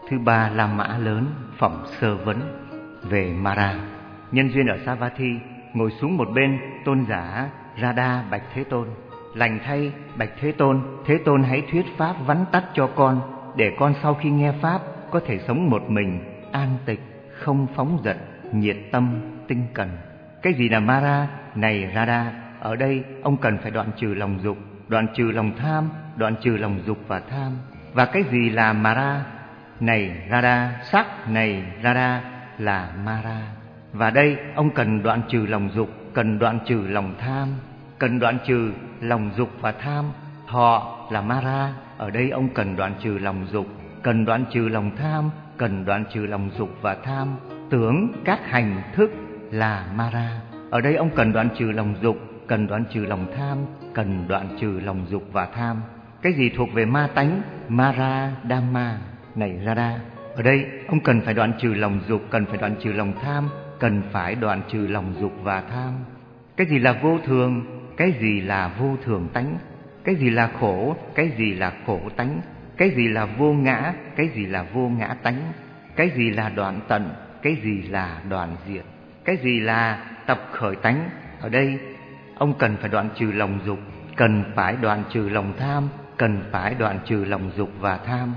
Thứ ba La Mã lớn phẩm sơ vấn về Mara. Nhân duyên ở Savatthi, ngồi xuống một bên, tôn giả Radha bạch Thế Tôn: Lành thay bạch Thế Tôn hãy thuyết pháp vắn tắt cho con, để con sau khi nghe pháp có thể sống một mình, an tịch, không phóng dật, nhiệt tâm, tinh cần. Cái gì là Mara? Này Radha, ở đây ông cần phải đoạn trừ lòng dục, đoạn trừ lòng tham, đoạn trừ lòng dục và tham. Và cái gì là Mara? Này Radha, sắc này Radha là Mara. Và đây ông cần đoạn trừ lòng dục, cần đoạn trừ lòng tham, cần đoạn trừ lòng dục và tham. Thọ là Mara, ở đây ông cần đoạn trừ lòng dục, cần đoạn trừ lòng tham, cần đoạn trừ lòng dục và tham. Tưởng các hành thức là Mara, ở đây ông cần đoạn trừ lòng dục, cần đoạn trừ lòng tham, cần đoạn trừ lòng dục và tham. Cái gì thuộc về ma tánh? Mara Dhamma. Này Radha, ở đây ông cần phải đoạn trừ lòng dục, cần phải đoạn trừ lòng tham, cần phải đoạn trừ lòng dục và tham. Cái gì là vô thường? Cái gì là vô thường tánh? Cái gì là khổ? Cái gì là khổ tánh? Cái gì là vô ngã? Cái gì là vô ngã tánh? Cái gì là đoạn tận? Cái gì là đoạn diệt? Cái gì là tập khởi tánh? Ở đây ông cần phải đoạn trừ lòng dục, cần phải đoạn trừ lòng tham, cần phải đoạn trừ lòng dục và tham.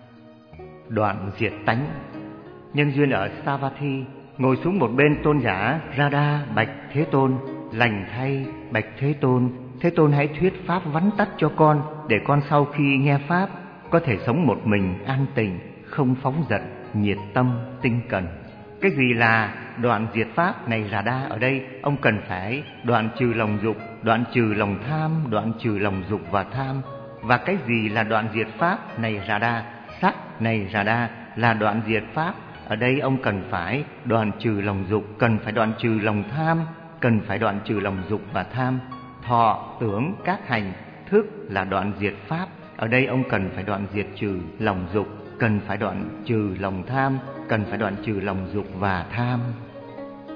Đoạn diệt tánh. Nhân duyên ở Savatthi, ngồi xuống một bên, tôn giả Radha bạch Thế Tôn: Lành thay bạch Thế Tôn hãy thuyết pháp vắn tắt cho con, để con sau khi nghe pháp có thể sống một mình, an tịnh, không phóng dật, nhiệt tâm, tinh cần. Cái gì là đoạn diệt pháp? Này Radha, ở đây ông cần phải đoạn trừ lòng dục, đoạn trừ lòng tham, đoạn trừ lòng dục và tham. Và cái gì là đoạn diệt pháp? Này Radha, sắc này Radha là đoạn diệt pháp. Ở đây ông cần phải đoạn trừ lòng dục, cần phải đoạn trừ lòng tham, cần phải đoạn trừ lòng dục và tham. Thọ, tưởng, các hành, thức là đoạn diệt pháp. Ở đây ông cần phải đoạn diệt trừ lòng dục, cần phải đoạn trừ lòng tham, cần phải đoạn trừ lòng dục và tham.